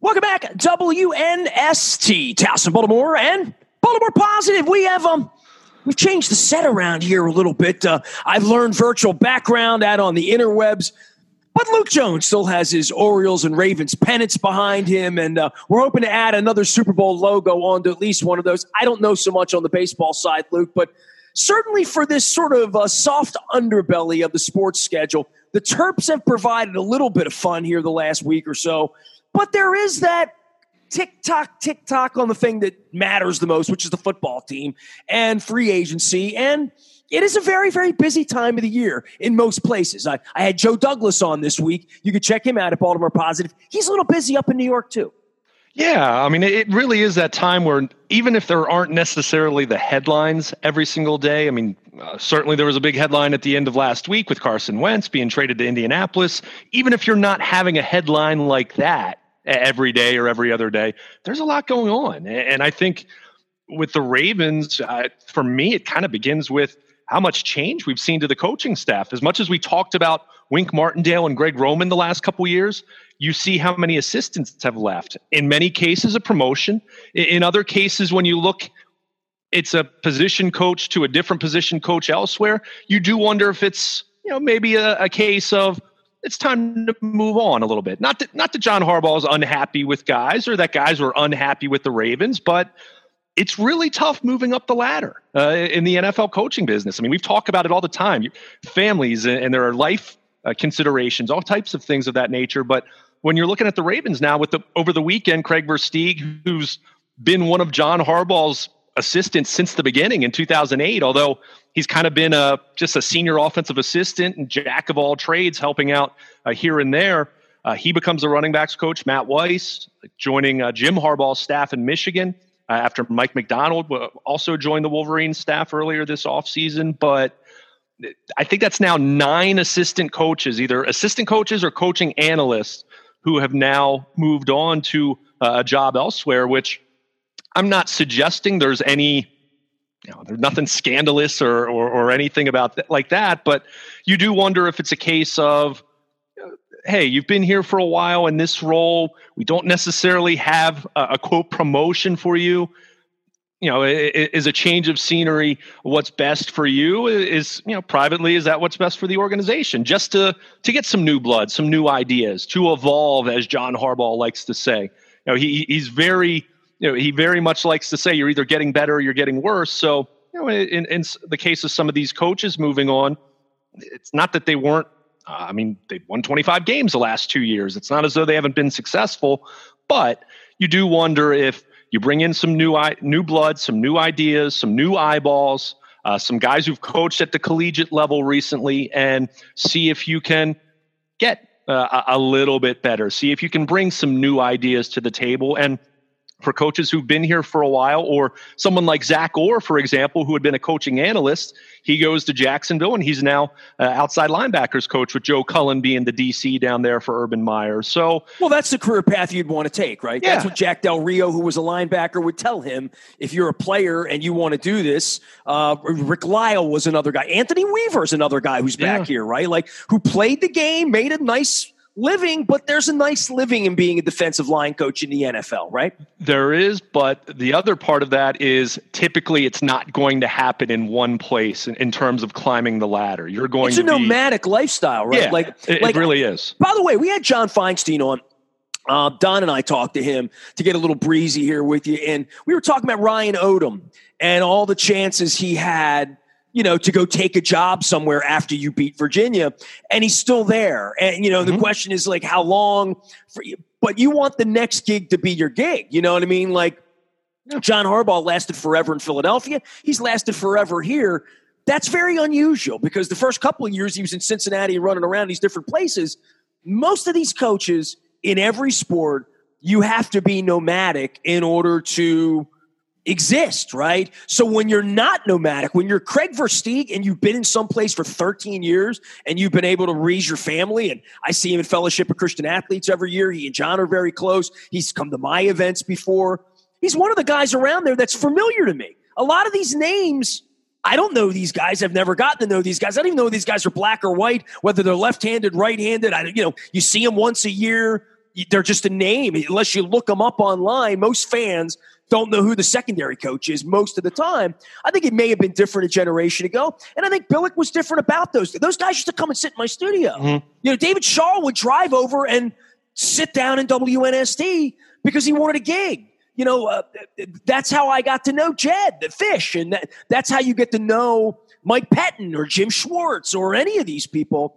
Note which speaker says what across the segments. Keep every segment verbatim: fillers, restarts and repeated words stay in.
Speaker 1: Welcome back, W N S T, Towson, Baltimore, and Baltimore Positive. We have um, we've changed the set around here a little bit. Uh, I've learned virtual background out on the interwebs, but Luke Jones still has his Orioles and Ravens pennants behind him, and uh, we're hoping to add another Super Bowl logo onto at least one of those. I don't know so much on the baseball side, Luke, but certainly for this sort of uh, soft underbelly of the sports schedule, the Terps have provided a little bit of fun here the last week or so. But there is that tick-tock, tick-tock on the thing that matters the most, which is the football team and free agency. And it is a very, very busy time of the year in most places. I, I had Joe Douglas on this week. You could check him out at Baltimore Positive. He's a little busy up in New York, too.
Speaker 2: Yeah, I mean, it really is that time where even if there aren't necessarily the headlines every single day, I mean, uh, certainly there was a big headline at the end of last week with Carson Wentz being traded to Indianapolis. Even if you're not having a headline like that every day or every other day, there's a lot going on. And I think with the Ravens, uh, for me, it kind of begins with how much change we've seen to the coaching staff. As much as we talked about Wink Martindale and Greg Roman the last couple of years, you see how many assistants have left. In many cases, a promotion. In other cases, when you look, it's a position coach to a different position coach elsewhere. You do wonder if it's, you know, maybe a, a case of, it's time to move on a little bit. Not that, not that John Harbaugh is unhappy with guys or that guys were unhappy with the Ravens, but it's really tough moving up the ladder uh, in the N F L coaching business. I mean, we've talked about it all the time. Families and, and there are life uh, considerations, all types of things of that nature. But when you're looking at the Ravens now, with the over the weekend, Craig Versteeg, who's been one of John Harbaugh's assistants since the beginning in two thousand eight, although he's kind of been a just a senior offensive assistant and jack of all trades, helping out uh, here and there. Uh, he becomes a running backs coach, Matt Weiss, joining uh, Jim Harbaugh's staff in Michigan uh, after Mike McDonald also joined the Wolverines staff earlier this offseason. But I think that's now nine assistant coaches, either assistant coaches or coaching analysts, who have now moved on to uh, a job elsewhere, which I'm not suggesting there's any, you know, there's nothing scandalous or, or, or anything about th- like that, but you do wonder if it's a case of, uh, hey, you've been here for a while in this role. We don't necessarily have a, a quote promotion for you. You know, is a change of scenery what's best for you? Is, you know, privately, is that what's best for the organization? Just to to get some new blood, some new ideas, to evolve, as John Harbaugh likes to say. You know, he he's very, you know, he very much likes to say you're either getting better or you're getting worse. So, you know, in, in the case of some of these coaches moving on, it's not that they weren't. Uh, I mean, they've won twenty-five games the last two years. It's not as though they haven't been successful, but you do wonder if you bring in some new new blood, some new ideas, some new eyeballs, uh, some guys who've coached at the collegiate level recently, and see if you can get uh, a little bit better. See if you can bring some new ideas to the table. And for coaches who've been here for a while, or someone like Zach Orr, for example, who had been a coaching analyst, he goes to Jacksonville, and he's now uh, outside linebackers coach, with Joe Cullen being the D C down there for Urban Meyer. So,
Speaker 1: well, that's the career path you'd want to take, right?
Speaker 2: Yeah.
Speaker 1: That's what Jack Del Rio, who was a linebacker, would tell him. If you're a player and you want to do this, uh, Rick Lyle was another guy. Anthony Weaver's another guy who's back
Speaker 2: Yeah.
Speaker 1: here, right? Like, who played the game, made a nice living, but there's a nice living in being a defensive line coach in the N F L, right?
Speaker 2: There is, but the other part of that is typically it's not going to happen in one place in, in terms of climbing the ladder. You're going
Speaker 1: It's
Speaker 2: to
Speaker 1: a
Speaker 2: be,
Speaker 1: nomadic lifestyle, right?
Speaker 2: Yeah,
Speaker 1: like,
Speaker 2: it,
Speaker 1: like,
Speaker 2: it really is.
Speaker 1: By the way, we had John Feinstein on. Uh, Don and I talked to him to get a little breezy here with you, and we were talking about Ryan Odom and all the chances he had, you know, to go take a job somewhere after you beat Virginia, and he's still there. And, you know, the
Speaker 2: Mm-hmm.
Speaker 1: question is, like, how long for you? But you want the next gig to be your gig. You know what I mean? Like, John Harbaugh lasted forever in Philadelphia. He's lasted forever here. That's very unusual, because the first couple of years he was in Cincinnati and running around these different places. Most of these coaches in every sport, you have to be nomadic in order to exist, right? So when you're not nomadic, when you're Craig Versteeg and you've been in some place for thirteen years and you've been able to raise your family, and I see him in Fellowship of Christian Athletes every year. He and John are very close. He's come to my events before. He's one of the guys around there that's familiar to me. A lot of these names, I don't know these guys. I've never gotten to know these guys. I don't even know if these guys are black or white, whether they're left-handed, right-handed. I, you know, you see them once a year. they're just a name. Unless you look them up online, most fans don't know who the secondary coach is most of the time. I think it may have been different a generation ago. And I think Billick was different about those. Those guys used to come and sit in my studio. Mm-hmm. You know, David Shaw would drive over and sit down in W N S T because he wanted a gig. You know, uh, that's how I got to know Jed, the Fish. And that, that's how you get to know Mike Pettin or Jim Schwartz or any of these people.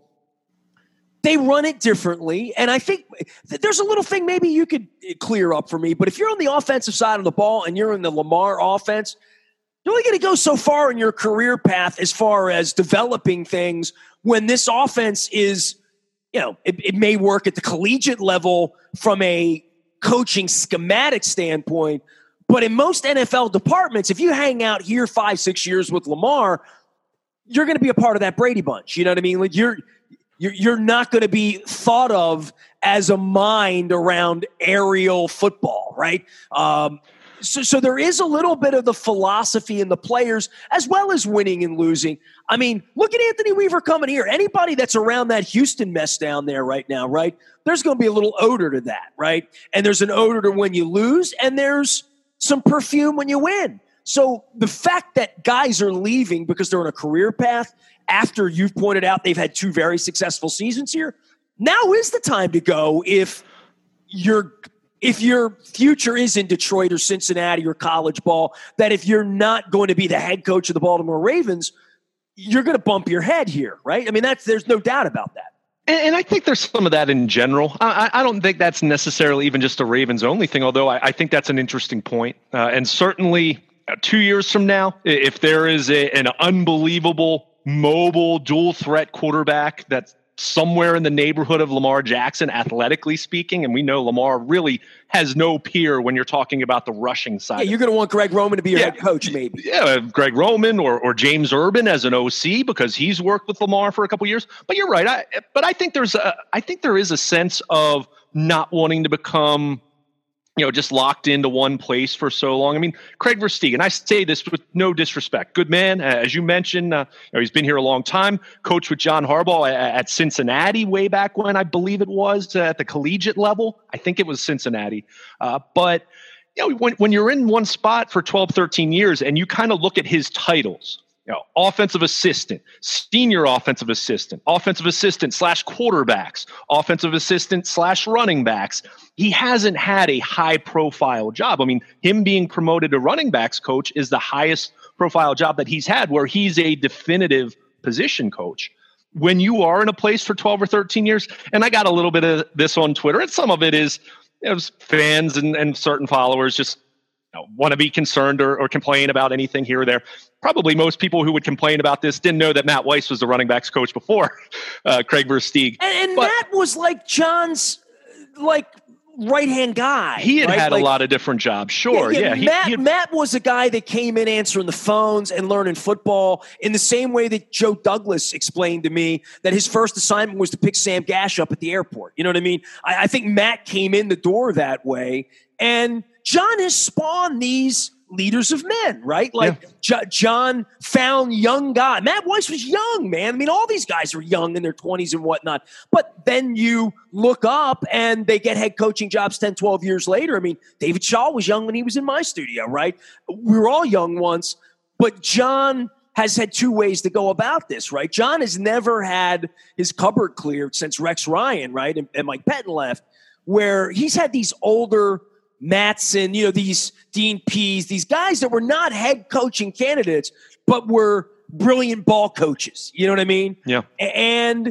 Speaker 1: They run it differently. And I think there's a little thing maybe you could clear up for me. But if you're on the offensive side of the ball and you're in the Lamar offense, you're only going to go so far in your career path as far as developing things when this offense is, you know, it, it may work at the collegiate level from a coaching schematic standpoint. But in most N F L departments, if you hang out here five, six years with Lamar, you're going to be a part of that Brady bunch. You know what I mean? Like you're, You're, you're not going to be thought of as a mind around aerial football, right? Um, so, so there is a little bit of the philosophy in the players as well as winning and losing. I mean, look at Anthony Weaver coming here. Anybody that's around that Houston mess down there right now, right? There's going to be a little odor to that, right? And there's an odor to when you lose, and there's some perfume when you win. So the fact that guys are leaving because they're on a career path after you've pointed out they've had two very successful seasons here, now is the time to go if your if your future is in Detroit or Cincinnati or college ball, that if you're not going to be the head coach of the Baltimore Ravens, you're going to bump your head here, right? I mean, that's there's no doubt about that.
Speaker 2: And, and I think there's some of that in general. I, I don't think that's necessarily even just a Ravens-only thing, although I, I think that's an interesting point. Uh, and certainly two years from now, if there is a, an unbelievable mobile dual threat quarterback that's somewhere in the neighborhood of Lamar Jackson, athletically speaking, and we know Lamar really has no peer when you're talking about the rushing side.
Speaker 1: Yeah, you're going to want Greg Roman to be your yeah, head coach, maybe.
Speaker 2: Yeah, Greg Roman or or James Urban as an O C because he's worked with Lamar for a couple years. But you're right. I, but I think there's a, I think there is a sense of not wanting to become, you know, just locked into one place for so long. I mean, Craig Versteeg, and I say this with no disrespect, good man. Uh, as you mentioned, uh, you know, he's been here a long time, coached with John Harbaugh at, at Cincinnati way back when, I believe it was, uh, at the collegiate level. I think it was Cincinnati. Uh, but, you know, when, when you're in one spot for twelve, thirteen years and you kind of look at his titles, you know, offensive assistant, senior offensive assistant, offensive assistant slash quarterbacks, offensive assistant slash running backs. He hasn't had a high profile job. I mean, him being promoted to running backs coach is the highest profile job that he's had where he's a definitive position coach. When you are in a place for twelve or thirteen years, and I got a little bit of this on Twitter, and some of it is, you know, fans and, and certain followers just want to be concerned or, or complain about anything here or there. Probably most people who would complain about this didn't know that Matt Weiss was the running backs coach before uh, Craig Versteeg.
Speaker 1: And, and
Speaker 2: but,
Speaker 1: Matt was like John's like right-hand guy.
Speaker 2: He had
Speaker 1: right?
Speaker 2: had
Speaker 1: like,
Speaker 2: a lot of different jobs. Sure.
Speaker 1: Yeah.
Speaker 2: yeah,
Speaker 1: yeah.
Speaker 2: he,
Speaker 1: Matt,
Speaker 2: he had,
Speaker 1: Matt was a guy that came in answering the phones and learning football in the same way that Joe Douglas explained to me that his first assignment was to pick Sam Gash up at the airport. You know what I mean? I, I think Matt came in the door that way. And John has spawned these leaders of men, right? Like yeah. J- John found young guys. Matt Weiss was young, man. I mean, all these guys are young in their twenties and whatnot. But then you look up and they get head coaching jobs ten, twelve years later. I mean, David Shaw was young when he was in my studio, right? We were all young once. But John has had two ways to go about this, right? John has never had his cupboard cleared since Rex Ryan, right? And, and Mike Pettin left, where he's had these older Mattson, you know, these Dean Pease, these guys that were not head coaching candidates, but were brilliant ball coaches. You know what I mean?
Speaker 2: Yeah.
Speaker 1: And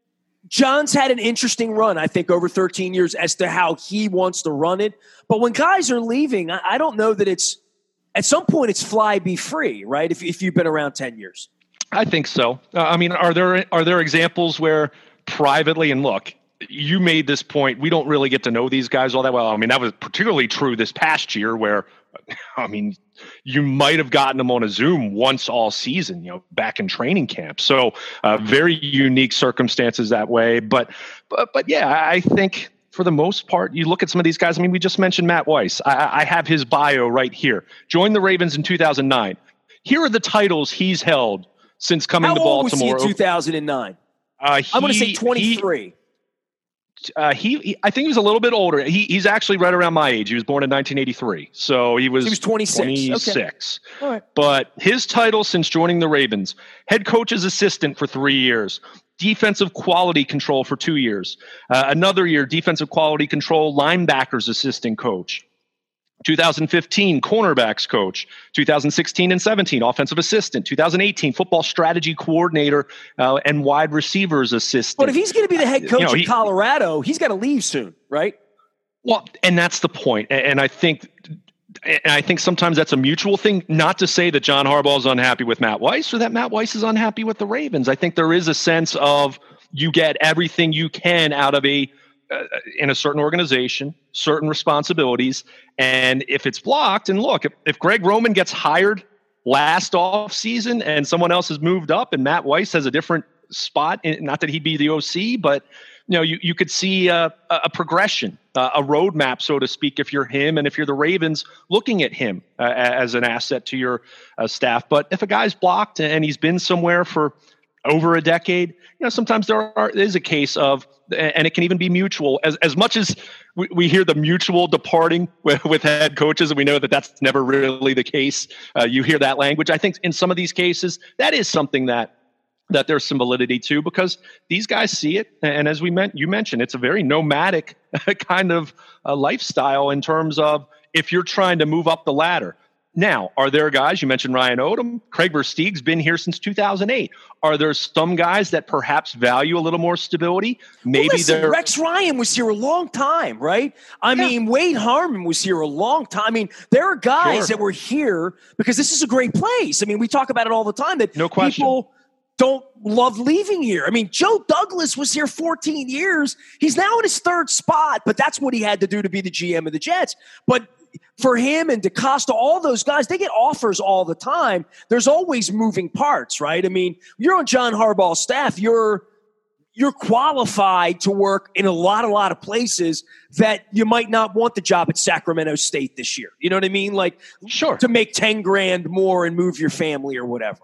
Speaker 1: John's had an interesting run, I think, over thirteen years as to how he wants to run it. But when guys are leaving, I, I don't know that it's, at some point, it's fly, be free, right? If, if you've been around ten years.
Speaker 2: I think so. Uh, I mean, are there are there examples where privately, and look, you made this point, we don't really get to know these guys all that well. I mean, that was particularly true this past year where, I mean, you might have gotten them on a Zoom once all season, you know, back in training camp. So uh, very unique circumstances that way. But, but, but yeah, I think for the most part, you look at some of these guys. I mean, we just mentioned Matt Weiss. I, I have his bio right here. Joined the Ravens in two thousand nine. Here are the titles he's held since coming
Speaker 1: How
Speaker 2: to
Speaker 1: old
Speaker 2: Baltimore.
Speaker 1: Was he in two thousand nine?
Speaker 2: Uh, he,
Speaker 1: I'm going to say twenty-three.
Speaker 2: He, Uh, he, he, I think he was a little bit older. He, he's actually right around my age. He was born in nineteen eighty-three, so he was,
Speaker 1: he was twenty-six.
Speaker 2: twenty-six.
Speaker 1: Okay. All right.
Speaker 2: But his title since joining the Ravens: head coach's assistant for three years, defensive quality control for two years, uh, another year defensive quality control linebackers assistant coach. two thousand fifteen cornerbacks coach, two thousand sixteen and seventeen offensive assistant, two thousand eighteen football strategy coordinator uh, and wide receivers assistant.
Speaker 1: But if he's going to be the head coach
Speaker 2: you know,
Speaker 1: in
Speaker 2: he,
Speaker 1: Colorado, he's got to leave soon, right?
Speaker 2: Well, and that's the point. And I think, and I think sometimes that's a mutual thing. Not to say that John Harbaugh is unhappy with Matt Weiss or that Matt Weiss is unhappy with the Ravens. I think there is a sense of you get everything you can out of a uh, in a certain organization, certain responsibilities. And if it's blocked, and look, if, if Greg Roman gets hired last off season and someone else has moved up and Matt Weiss has a different spot, in, not that he'd be the O C, but you know, you, you could see a, a progression, uh, a roadmap, so to speak, if you're him and if you're the Ravens looking at him uh, as an asset to your uh, staff. But if a guy's blocked and he's been somewhere for over a decade, you know, sometimes there are, is a case of, and it can even be mutual, as as much as we, we hear the mutual departing with, with head coaches, and we know that that's never really the case. Uh, you hear that language. I think in some of these cases, that is something that that there's some validity to, because these guys see it. And as we meant, you mentioned, it's a very nomadic kind of uh, lifestyle in terms of if you're trying to move up the ladder. Now, are there guys, you mentioned Ryan Odom, Craig Versteeg's been here since two thousand eight. Are there some guys that perhaps value a little more stability? Maybe
Speaker 1: well, listen,
Speaker 2: they're
Speaker 1: Rex Ryan was here a long time, right? I
Speaker 2: yeah.
Speaker 1: mean, Wade Harmon was here a long time. I mean, there are guys
Speaker 2: Sure.
Speaker 1: that were here because this is a great place. I mean, we talk about it all the time that
Speaker 2: No question.
Speaker 1: people don't love leaving here. I mean, Joe Douglas was here fourteen years. He's now in his third spot, but that's what he had to do to be the G M of the Jets. But for him and DeCosta, all those guys, they get offers all the time. There's always moving parts, right? I mean, you're on John Harbaugh's staff. You're you're qualified to work in a lot, a lot of places that you might not want the job at Sacramento State this year. You know what I mean? Like,
Speaker 2: sure,
Speaker 1: to make ten grand more and move your family or whatever.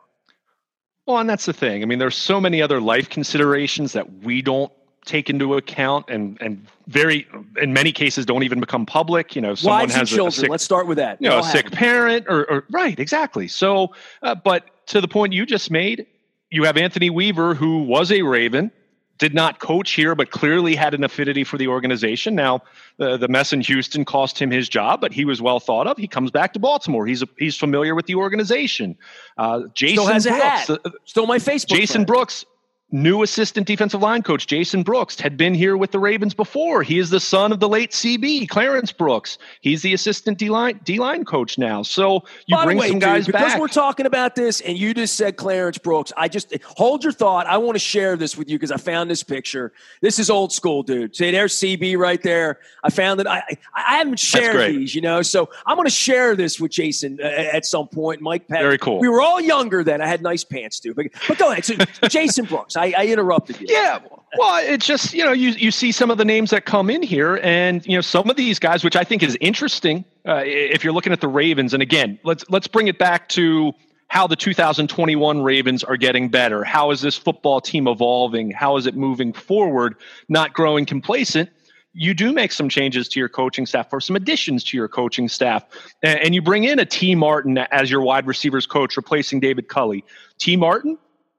Speaker 2: Well, and that's the thing. I mean, there's so many other life considerations that we don't take into account, and and very in many cases don't even become public. You know, someone
Speaker 1: Wives
Speaker 2: has
Speaker 1: and children.
Speaker 2: a sick,
Speaker 1: Let's start with that.
Speaker 2: You know,
Speaker 1: I'll
Speaker 2: a sick parent, or, or right, exactly. So, uh, but to the point you just made, you have Anthony Weaver, who was a Raven, did not coach here, but clearly had an affinity for the organization. Now, uh, the mess in Houston cost him his job, but he was well thought of. He comes back to Baltimore. He's a, he's familiar with the organization. Uh, Jason
Speaker 1: Still has a
Speaker 2: Brooks,
Speaker 1: hat.
Speaker 2: uh,
Speaker 1: Still my Facebook
Speaker 2: Jason
Speaker 1: friend.
Speaker 2: Brooks, new assistant defensive line coach Jason Brooks, had been here with the Ravens before. He is the son of the late C B, Clarence Brooks. He's the assistant D-line, D-line coach now. So you
Speaker 1: By
Speaker 2: bring
Speaker 1: the way,
Speaker 2: some guys
Speaker 1: dude,
Speaker 2: back.
Speaker 1: because we're talking about this and you just said Clarence Brooks, I just hold your thought. I want to share this with you because I found this picture. This is old school, dude. See, there's C B right there. I found it. I I, I haven't shared these, you know, so I'm going to share this with Jason uh, at some point. Mike Peck.
Speaker 2: Very cool.
Speaker 1: We were all younger then. I had nice pants, too. But, but go ahead. So, Jason Brooks, I, I interrupted you.
Speaker 2: Yeah, well, it's just, you know, you, you see some of the names that come in here, and, you know, some of these guys, which I think is interesting, uh, if you're looking at the Ravens, and again, let's let's bring it back to how the two thousand twenty-one Ravens are getting better. How is this football team evolving? How is it moving forward, not growing complacent? You do make some changes to your coaching staff, or some additions to your coaching staff, and, and you bring in a T. Martin as your wide receivers coach, replacing David Culley. T. Martin,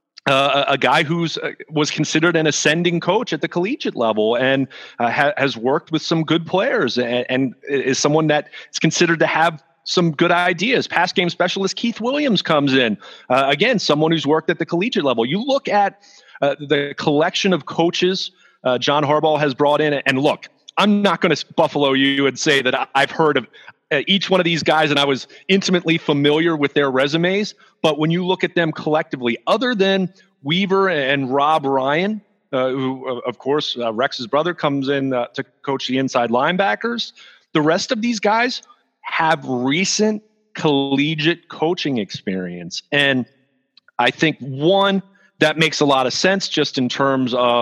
Speaker 2: Uh, a guy who's uh, was considered an ascending coach at the collegiate level, and uh, ha- has worked with some good players, and, and is someone that is considered to have some good ideas. Pass game specialist Keith Williams comes in. Uh, again, someone who's worked at the collegiate level. You look at uh, the collection of coaches uh, John Harbaugh has brought in, and look, I'm not going to buffalo you and say that I've heard of Uh, each one of these guys, and I was intimately familiar with their resumes. But when you look at them collectively, other than Weaver and Rob Ryan, uh, who, of course, uh, Rex's brother, comes in uh, to coach the inside linebackers, the rest of these guys have recent collegiate coaching experience. And I think, one, that makes a lot of sense just in terms of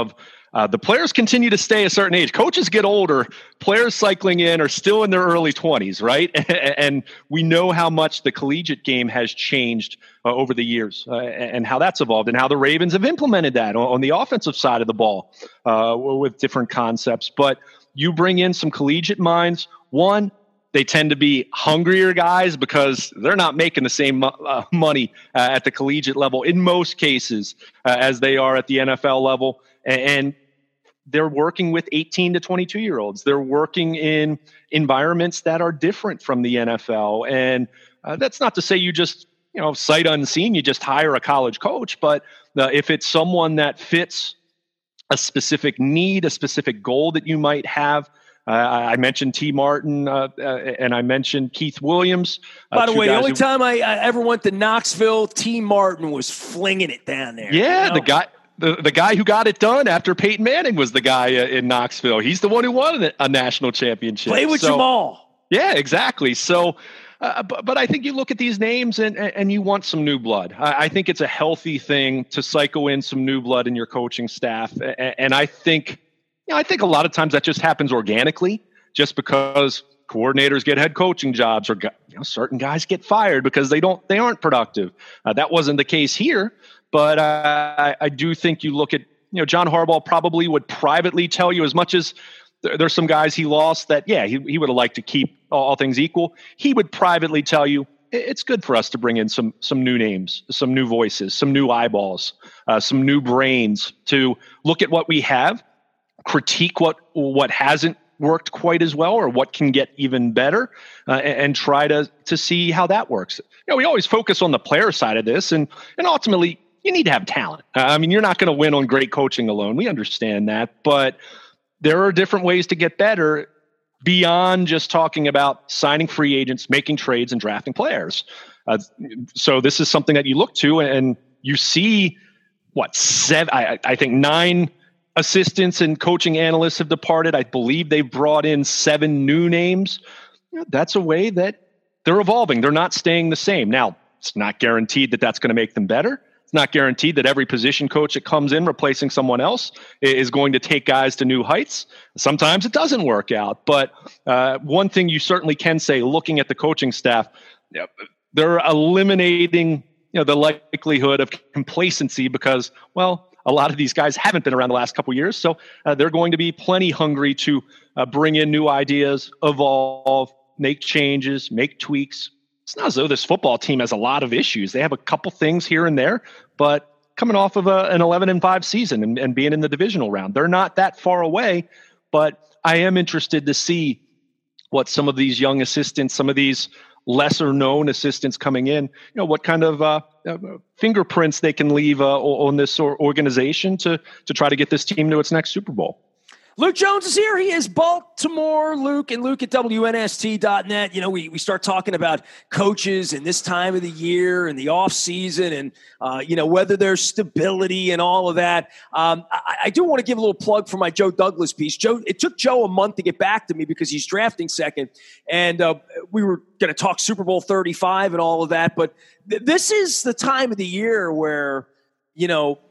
Speaker 2: Uh, the players continue to stay a certain age. Coaches get older. Players cycling in are still in their early twenties, right? And we know how much the collegiate game has changed uh, over the years uh, and how that's evolved and how the Ravens have implemented that on, on the offensive side of the ball uh, with different concepts. But you bring in some collegiate minds. One, they tend to be hungrier guys because they're not making the same uh, money uh, at the collegiate level in most cases uh, as they are at the N F L level. And they're working with eighteen to twenty-two year olds. They're working in environments that are different from the N F L. And uh, that's not to say you just, you know, sight unseen, you just hire a college coach. But uh, if it's someone that fits a specific need, a specific goal that you might have, uh, I mentioned T. Martin uh, uh, and I mentioned Keith Williams. Uh,
Speaker 1: By the way, the only
Speaker 2: who,
Speaker 1: time I, I ever went to Knoxville, T. Martin was flinging it down there.
Speaker 2: Yeah,
Speaker 1: you know?
Speaker 2: the guy. The, the guy who got it done after Peyton Manning was the guy uh, in Knoxville. He's the one who won a, a national championship.
Speaker 1: Play with
Speaker 2: so,
Speaker 1: Jamal.
Speaker 2: Yeah, exactly. So, uh, but, but I think you look at these names and, and you want some new blood. I, I think it's a healthy thing to cycle in some new blood in your coaching staff. And, and I think, you know, I think a lot of times that just happens organically just because coordinators get head coaching jobs or you know, certain guys get fired because they don't, they aren't productive. Uh, that wasn't the case here. But uh, I, I do think you look at, you know, John Harbaugh probably would privately tell you, as much as th- there's some guys he lost that, yeah, he, he would have liked to keep all, all things equal. He would privately tell you, it's good for us to bring in some some new names, some new voices, some new eyeballs, uh, some new brains to look at what we have, critique what what hasn't worked quite as well or what can get even better, uh, and, and try to to see how that works. You know, we always focus on the player side of this, and and ultimately, you need to have talent. Uh, I mean, you're not going to win on great coaching alone. We understand that, but there are different ways to get better beyond just talking about signing free agents, making trades, and drafting players. Uh, so this is something that you look to, and you see what seven? I, I think nine assistants and coaching analysts have departed. I believe they've brought in seven new names. You know, that's a way that they're evolving. They're not staying the same. Now, it's not guaranteed that that's going to make them better. It's not guaranteed that every position coach that comes in replacing someone else is going to take guys to new heights. Sometimes it doesn't work out. But uh, one thing you certainly can say, looking at the coaching staff, they're eliminating you know, the likelihood of complacency because, well, a lot of these guys haven't been around the last couple of years. So uh, they're going to be plenty hungry to uh, bring in new ideas, evolve, make changes, make tweaks. It's not as though this football team has a lot of issues. They have a couple things here and there, but coming off of a, an eleven and five season and, and being in the divisional round, they're not that far away. But I am interested to see what some of these young assistants, some of these lesser known assistants coming in, you know, what kind of uh, uh, fingerprints they can leave uh, on this organization to to try to get this team to its next Super Bowl.
Speaker 1: Luke Jones is here. He is Baltimore Luke and Luke at W N S T dot net. You know, we, we start talking about coaches and this time of the year and the off season and, uh, you know, whether there's stability and all of that. Um, I, I do want to give a little plug for my Joe Douglas piece. Joe, it took Joe a month to get back to me because he's drafting second. And uh, we were going to talk Super Bowl thirty-five and all of that. But th- this is the time of the year where, you know,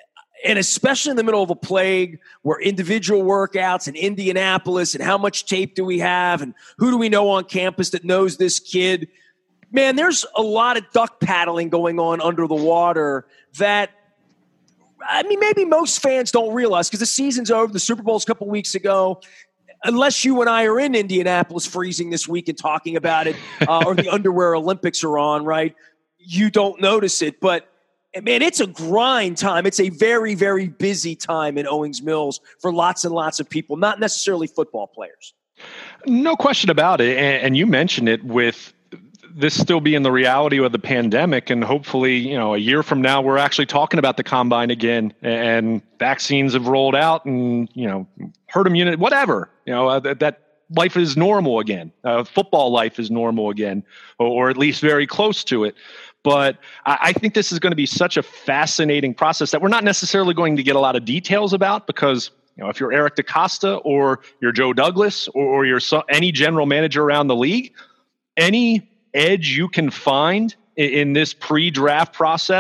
Speaker 1: and especially in the middle of a plague where individual workouts in Indianapolis and how much tape do we have and who do we know on campus that knows this kid? Man, there's a lot of duck paddling going on under the water that, I mean, maybe most fans don't realize because the season's over. The Super Bowl's a couple weeks ago. Unless you and I are in Indianapolis freezing this week and talking about it uh, or the underwear Olympics are on, right? You don't notice it, but man, it's a grind time. It's a very, very busy time in Owings Mills for lots and lots of people, not necessarily football players.
Speaker 2: No question about it. And, and you mentioned it with this still being the reality of the pandemic. And hopefully, you know, a year from now, we're actually talking about the combine again and vaccines have rolled out and, you know, herd immunity, whatever, you know, uh, that, that life is normal again. Uh, football life is normal again, or, or at least very close to it. But I think this is going to be such a fascinating process that we're not necessarily going to get a lot of details about because, you know, if you're Eric DeCosta or you're Joe Douglas or, or you're so, any general manager around the league, any edge you can find in, in this pre-draft process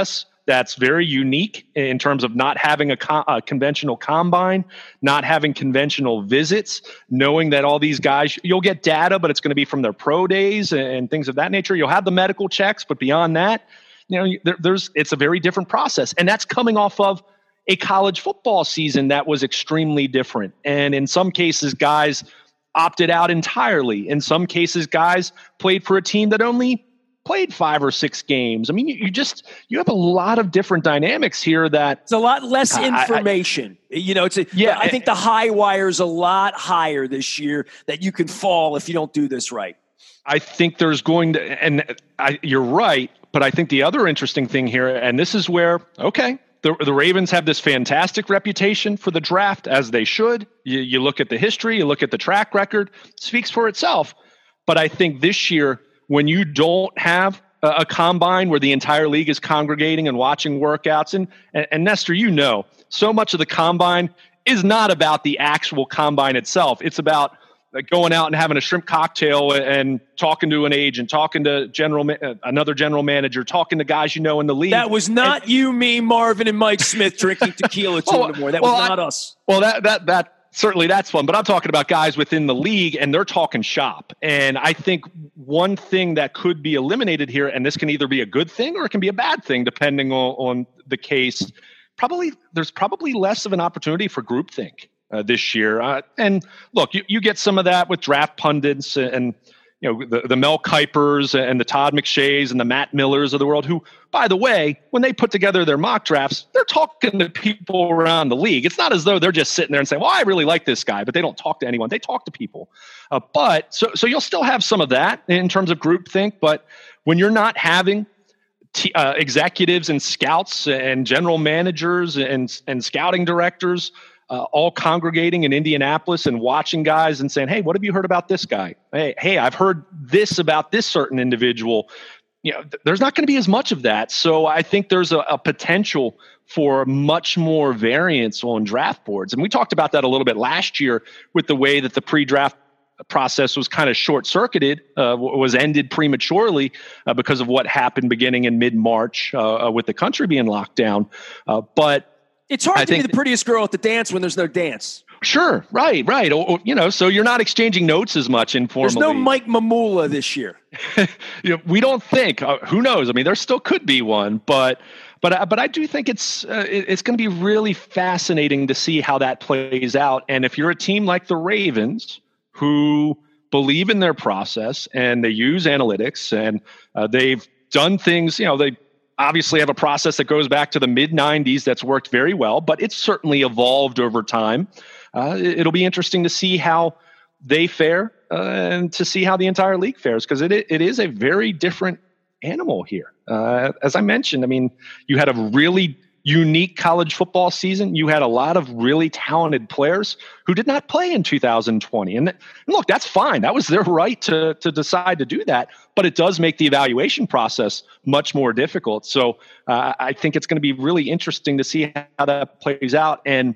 Speaker 2: that's very unique in terms of not having a, co- a conventional combine, not having conventional visits, knowing that all these guys, you'll get data, but it's going to be from their pro days and, and things of that nature. You'll have the medical checks, but beyond that, you know, there, there's it's a very different process. And that's coming off of a college football season that was extremely different. And in some cases, guys opted out entirely. In some cases, guys played for a team that only played five or six games. I mean, you, you just, you have a lot of different dynamics here that
Speaker 1: it's a lot less information. I, I, you know, it's a, yeah, I think the high wire is a lot higher this year that you can fall if you don't do this right.
Speaker 2: I think there's going to, and I, you're right, but I think the other interesting thing here, and this is where, okay, The, the Ravens have this fantastic reputation for the draft, as they should. You, you look at the history, you look at the track record, it speaks for itself. But I think this year, when you don't have a, a combine where the entire league is congregating and watching workouts, and, and, and Nestor, you know, so much of the combine is not about the actual combine itself. It's about like going out and having a shrimp cocktail and talking to an agent, talking to general uh, another general manager, talking to guys you know in the league.
Speaker 1: That was not and, you, me, Marvin, and Mike Smith drinking tequila two well, in the morning. That well, was not I, us.
Speaker 2: Well, that that that certainly that's fun. But I'm talking about guys within the league, and they're talking shop. And I think one thing that could be eliminated here, and this can either be a good thing or it can be a bad thing, depending on, on the case. Probably there's probably less of an opportunity for groupthink. Uh, this year. Uh, and look, you, you get some of that with draft pundits and, and you know, the, the Mel Kipers and the Todd McShays and the Matt Millers of the world who, by the way, when they put together their mock drafts, they're talking to people around the league. It's not as though they're just sitting there and saying, well, I really like this guy, but they don't talk to anyone. They talk to people. Uh, but so, so you'll still have some of that in terms of groupthink, but when you're not having T, uh, executives and scouts and general managers and, and scouting directors Uh, all congregating in Indianapolis and watching guys and saying, hey, what have you heard about this guy? Hey, hey, I've heard this about this certain individual. You know, th- there's not going to be as much of that. So I think there's a, a potential for much more variance on draft boards. And we talked about that a little bit last year with the way that the pre-draft process was kind of short-circuited, uh, was ended prematurely uh, because of what happened beginning in mid-March uh, uh, with the country being locked down. Uh, but
Speaker 1: It's hard I to be the prettiest girl at the dance when there's no dance.
Speaker 2: Sure, right, right. Or, or, you know, so you're not exchanging notes as much informally.
Speaker 1: There's no Mike Mamula this year.
Speaker 2: you know, we don't think. Uh, who knows? I mean, there still could be one, but but uh, but I do think it's uh, it, it's going to be really fascinating to see how that plays out. And if you're a team like the Ravens, who believe in their process and they use analytics and uh, they've done things, you know, they. Obviously have a process that goes back to the mid nineties that's worked very well, but it's certainly evolved over time. Uh, it'll be interesting to see how they fare uh, and to see how the entire league fares, because it it is a very different animal here. Uh, as I mentioned, I mean, you had a really unique college football season. You had a lot of really talented players who did not play in two thousand twenty. And, th- and look, that's fine. That was their right to, to decide to do that. But it does make the evaluation process much more difficult. So uh, I think it's going to be really interesting to see how that plays out. And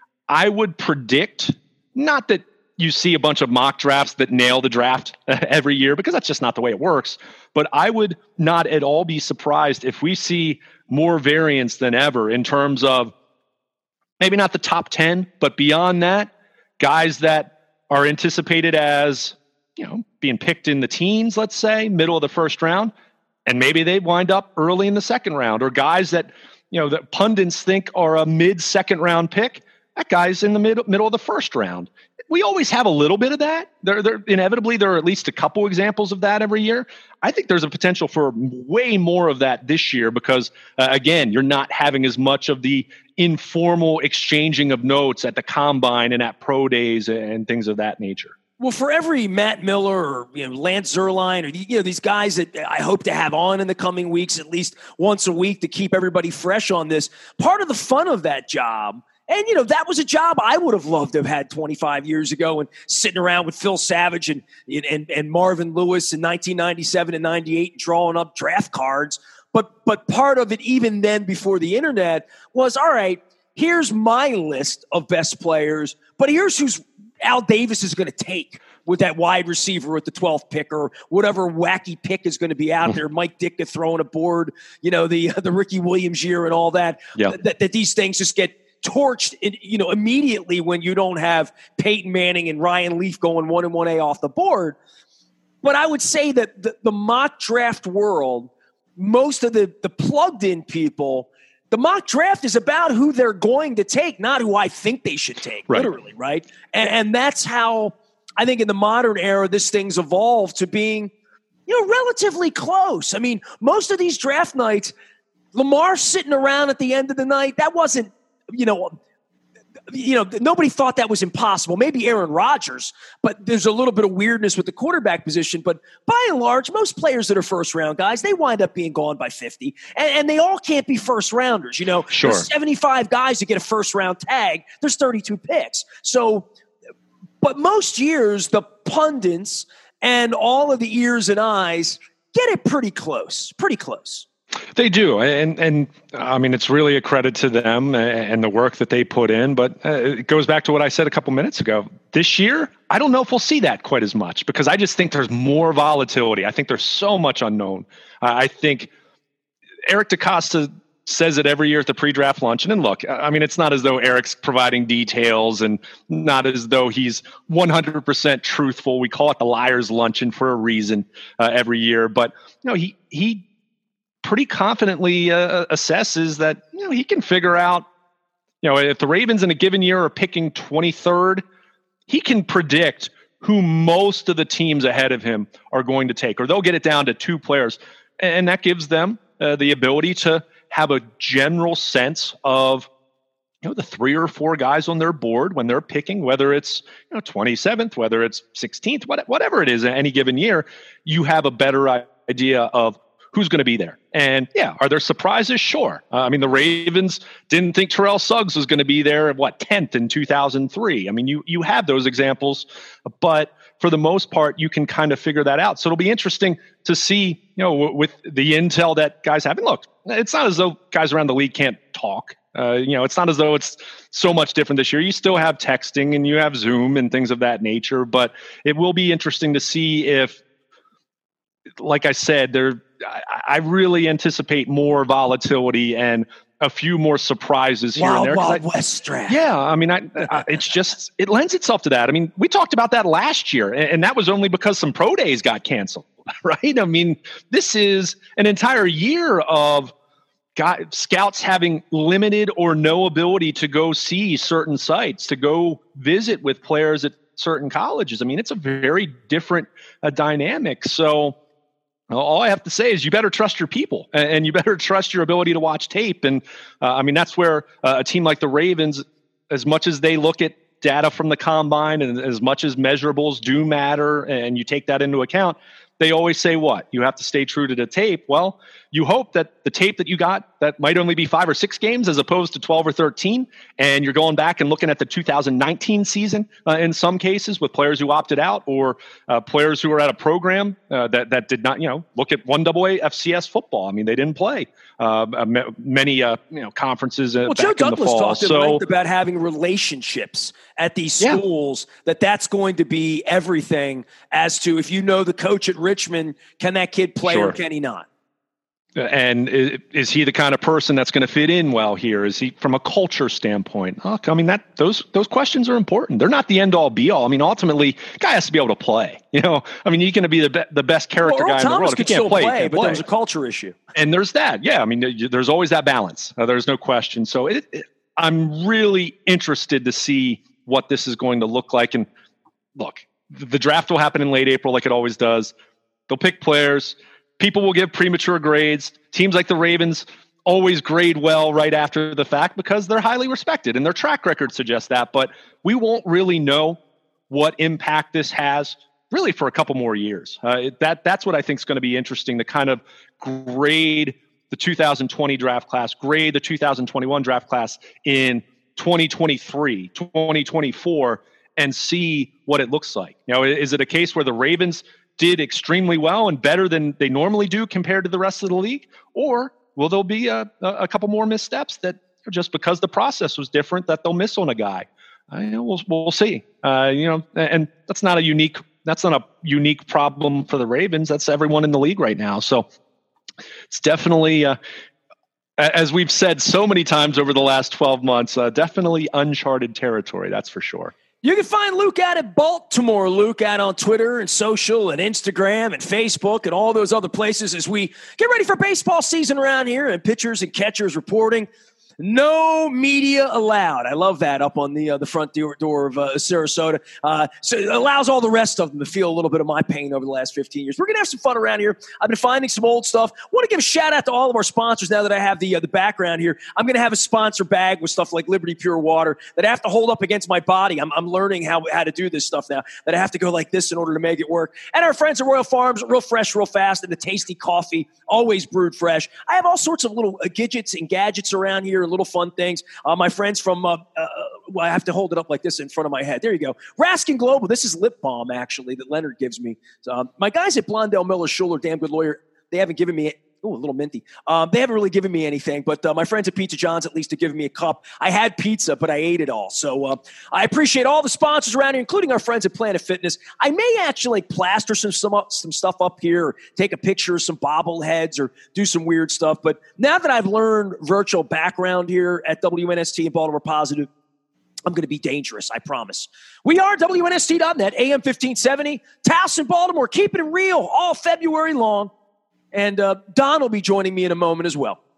Speaker 2: I would predict, not that you see a bunch of mock drafts that nail the draft every year, because that's just not the way it works. But I would not at all be surprised if we see more variance than ever in terms of maybe not the top ten, but beyond that, guys that are anticipated as, you know, being picked in the teens, let's say, middle of the first round, and maybe they wind up early in the second round, or guys that, you know, that pundits think are a mid-second round pick, that guy's in the mid, middle of the first round. We always have a little bit of that. There, there, inevitably, there are at least a couple examples of that every year. I think there's a potential for way more of that this year because, uh, again, you're not having as much of the informal exchanging of notes at the combine and at pro days and things of that nature.
Speaker 1: Well, for every Matt Miller or you know Lance Zierlein or you know these guys that I hope to have on in the coming weeks, at least once a week to keep everybody fresh on this, part of the fun of that job. And, you know, that was a job I would have loved to have had twenty-five years ago and sitting around with Phil Savage and and, and Marvin Lewis in nineteen ninety-seven and ninety-eight drawing up draft cards. But but part of it, even then before the internet, was, all right, here's my list of best players, but here's who's Al Davis is going to take with that wide receiver with the twelfth pick or whatever wacky pick is going to be out there. Mike Ditka throwing a board, you know, the the Ricky Williams year and all that.
Speaker 2: Yeah.
Speaker 1: That, that these things just get torched, in, you know, immediately when you don't have Peyton Manning and Ryan Leaf going one and one A off the board. But I would say that the, the mock draft world, most of the the plugged in people, the mock draft is about who they're going to take, not who I think they should take, right. Literally, right? And, and that's how I think in the modern era, this thing's evolved to being, you know, relatively close. I mean, most of these draft nights, Lamar sitting around at the end of the night, that wasn't, you know, you know, nobody thought that was impossible. Maybe Aaron Rodgers, but there's a little bit of weirdness with the quarterback position. But by and large, most players that are first round guys, they wind up being gone by fifty, and, and they all can't be first rounders. You know,
Speaker 2: sure.
Speaker 1: There's seventy-five guys that get a first round tag. There's thirty-two picks. So, but most years, the pundits and all of the ears and eyes get it pretty close, pretty close.
Speaker 2: They do. And, and I mean, it's really a credit to them and the work that they put in. But uh, it goes back to what I said a couple minutes ago. This year, I don't know if we'll see that quite as much because I just think there's more volatility. I think there's so much unknown. Uh, I think Eric DeCosta says it every year at the pre-draft luncheon. And look, I mean, it's not as though Eric's providing details and not as though he's one hundred percent truthful. We call it the liar's luncheon for a reason uh, every year. But, you know, he he pretty confidently uh, assesses that, you know, he can figure out, you know, if the Ravens in a given year are picking twenty-third, he can predict who most of the teams ahead of him are going to take, or they'll get it down to two players. And that gives them uh, the ability to have a general sense of, you know, the three or four guys on their board when they're picking, whether it's, you know, twenty-seventh, whether it's sixteenth, whatever it is in any given year, you have a better idea of who's going to be there. And yeah, are there surprises? Sure. Uh, I mean, the Ravens didn't think Terrell Suggs was going to be there at what, tenth in two thousand three. I mean, you you have those examples, but for the most part, you can kind of figure that out. So it'll be interesting to see, you know, w- with the intel that guys have. And look, it's not as though guys around the league can't talk. Uh, you know, it's not as though it's so much different this year. You still have texting and you have Zoom and things of that nature, but it will be interesting to see if, like I said, there, I, I really anticipate more volatility and a few more surprises here
Speaker 1: Wild,
Speaker 2: and there.
Speaker 1: Wild
Speaker 2: I,
Speaker 1: West draft.
Speaker 2: Yeah, I mean, I, I, it's just, it lends itself to that. I mean, we talked about that last year, and, and that was only because some pro days got canceled, right? I mean, this is an entire year of guys, scouts having limited or no ability to go see certain sites, to go visit with players at certain colleges. I mean, it's a very different uh, dynamic. So, all I have to say is you better trust your people and you better trust your ability to watch tape. And uh, I mean, that's where uh, a team like the Ravens, as much as they look at data from the combine and as much as measurables do matter and you take that into account, they always say what? You have to stay true to the tape. Well, you hope that the tape that you got that might only be five or six games as opposed to twelve or thirteen, and you're going back and looking at the two thousand nineteen season uh, in some cases with players who opted out or uh, players who were at a program uh, that that did not, you know, look at one double A F C S football. I mean, they didn't play uh, many uh, you know conferences. Uh,
Speaker 1: well,
Speaker 2: back
Speaker 1: Joe
Speaker 2: in
Speaker 1: Douglas
Speaker 2: the fall.
Speaker 1: talked at
Speaker 2: So,
Speaker 1: length about having relationships at these
Speaker 2: Yeah.
Speaker 1: schools. That that's going to be everything as to if you know the coach at Richmond, can that kid play
Speaker 2: Sure.
Speaker 1: or can he not?
Speaker 2: And is, is he the kind of person that's going to fit in well here? Is he from a culture standpoint? Look, I mean, that those those questions are important. They're not the end all be all. I mean, ultimately, guy has to be able to play. You know, I mean, you can be the be, the best character
Speaker 1: well, Earl
Speaker 2: guy
Speaker 1: Thomas
Speaker 2: in the world. If you
Speaker 1: could
Speaker 2: can't
Speaker 1: still
Speaker 2: play,
Speaker 1: play,
Speaker 2: you can't
Speaker 1: but
Speaker 2: play.
Speaker 1: there's a culture issue.
Speaker 2: And there's that. Yeah, I mean, there- there's always that balance. Uh, there's no question. So it, it, I'm really interested to see what this is going to look like. And look, the the draft will happen in late April, like it always does. They'll pick players. People will give premature grades. Teams like the Ravens always grade well right after the fact because they're highly respected and their track record suggests that. But we won't really know what impact this has really for a couple more years. Uh, it- that that's what I think is going to be interesting to kind of grade the two thousand twenty draft class, grade the two thousand twenty-one draft class in twenty twenty-three, twenty twenty-four, and see what it looks like. You know, is it a case where the Ravens did extremely well and better than they normally do compared to the rest of the league? Or will there be a, a couple more missteps that just because the process was different that they'll miss on a guy? I know we'll, we'll see. Uh, you know, and that's not a unique that's not a unique problem for the Ravens. That's everyone in the league right now. So it's definitely, uh, as we've said so many times over the last twelve months, uh, definitely uncharted territory. That's for sure.
Speaker 1: You can find Luke out at Baltimore, Luke out on Twitter and social and Instagram and Facebook and all those other places as we get ready for baseball season around here and pitchers and catchers reporting. No media allowed. I love that up on the uh, the front door, door of uh, Sarasota. Uh, so it allows all the rest of them to feel a little bit of my pain over the last fifteen years. We're going to have some fun around here. I've been finding some old stuff. I want to give a shout out to all of our sponsors now that I have the uh, the background here. I'm going to have a sponsor bag with stuff like Liberty Pure Water that I have to hold up against my body. I'm, I'm learning how, how to do this stuff now, that I have to go like this in order to make it work. And our friends at Royal Farms, real fresh, real fast, and the tasty coffee, always brewed fresh. I have all sorts of little uh, gadgets and gadgets around here, little fun things. Uh, my friends from, uh, uh, well, I have to hold it up like this in front of my head. There you go. Raskin Global. This is lip balm, actually, that Leonard gives me. Um, my guys at Blondell Miller Schuler, damn good lawyer, they haven't given me Oh, a little minty. Um, they haven't really given me anything, but uh, my friends at Pizza John's at least have given me a cup. I had pizza, but I ate it all. So uh, I appreciate all the sponsors around here, including our friends at Planet Fitness. I may actually plaster some some, up, some stuff up here, or take a picture of some bobbleheads, or do some weird stuff. But now that I've learned virtual background here at W N S T and Baltimore Positive, I'm going to be dangerous, I promise. We are W N S T dot net, A M fifteen seventy, Towson, Baltimore, keeping it real all February long. And uh, Don will be joining me in a moment as well.